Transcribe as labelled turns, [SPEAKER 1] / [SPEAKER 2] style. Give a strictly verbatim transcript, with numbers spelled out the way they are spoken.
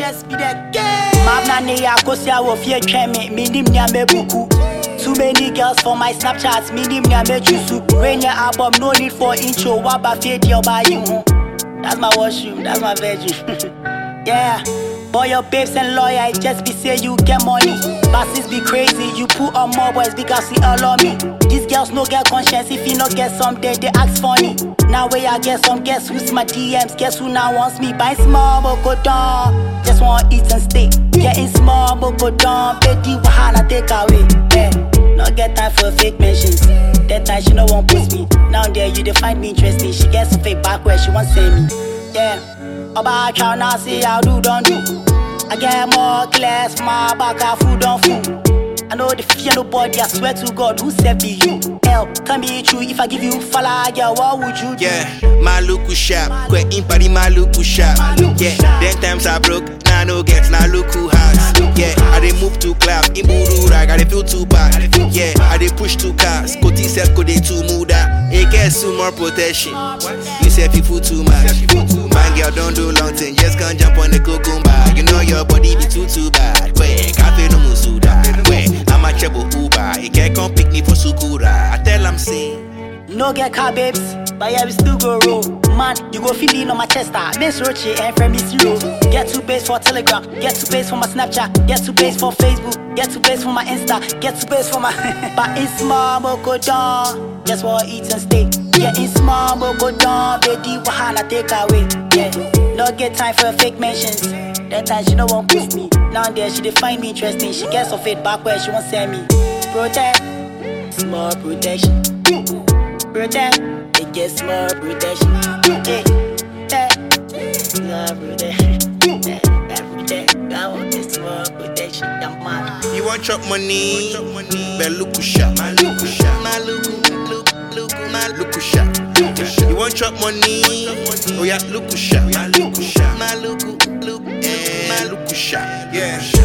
[SPEAKER 1] just be the game. Mabna ne ya kosia wo fie tweme, minim nya mebuku. Too many girls for my Snapchats, minim nya me chusu. Rain your album, no need for intro. Waba fade your body. That's my washroom, that's my bedroom. Yeah. Boy, your babes and lawyer, it just be say you get money. Bosses be crazy, you put on more boys because he all on me. These girls no get conscience, if you no get some, they, they act funny. Now where I get some, guess who's my D Ms, guess who now wants me? Buy small, but go down. Just want eat and stay. Getting small, but go down. Baby, wahala take away. Yeah. No get time for fake mentions. That time she no one post me. Now there you they find me interesting. She gets some fake back where she won't say me. Yeah. About child now see how do don't do. I get more class, my back I food on food. I know the fear nobody, I swear to God, who said be you? Hell, can be true if I give you fala, yeah, what would you do?
[SPEAKER 2] Yeah, my look was sharp, quite in party, my look was sharp. Yeah, then times I broke, now no get, now look who has. Yeah, I dey move to club, in Buru rag, I dey feel too bad. Yeah, I dey push two cars, Koti said could they too muda. It gets some more protection. You say people too much. My girl don't do long thing, just can't jump on the cucumber. You know your body be too too bad. Wait, cafe no musuda. Wait, I'm a trouble Uber. He can't come pick me for Sukura. I tell him say,
[SPEAKER 1] no get car babes, but yeah we still go roll. Man, you go feeling on my chest, ah. Miss Roche and friend me zero. Get two base for Telegram, get two base for my Snapchat, get two base for Facebook, get two base for my Insta, get two base for my. But in small, but go down. Just want eat and stay. Yeah, in small, but go down. Baby, wahala take away. Yeah, no get time for fake mentions. That time she no one post me. Now and there she dey find me interesting. She gets some feedback where she won't send me. Protect, small protection. Protect, it gets more protection. Hey, hey, small protection. Hey, protect, I want this small protection. I'm mad.
[SPEAKER 2] you want chop money? But look who shot, my look who shot, my look who, look, look, my look who shot. You want chop money? Oh yeah, look who shot, my look who shot, my look who, look, my look who shot. Yeah.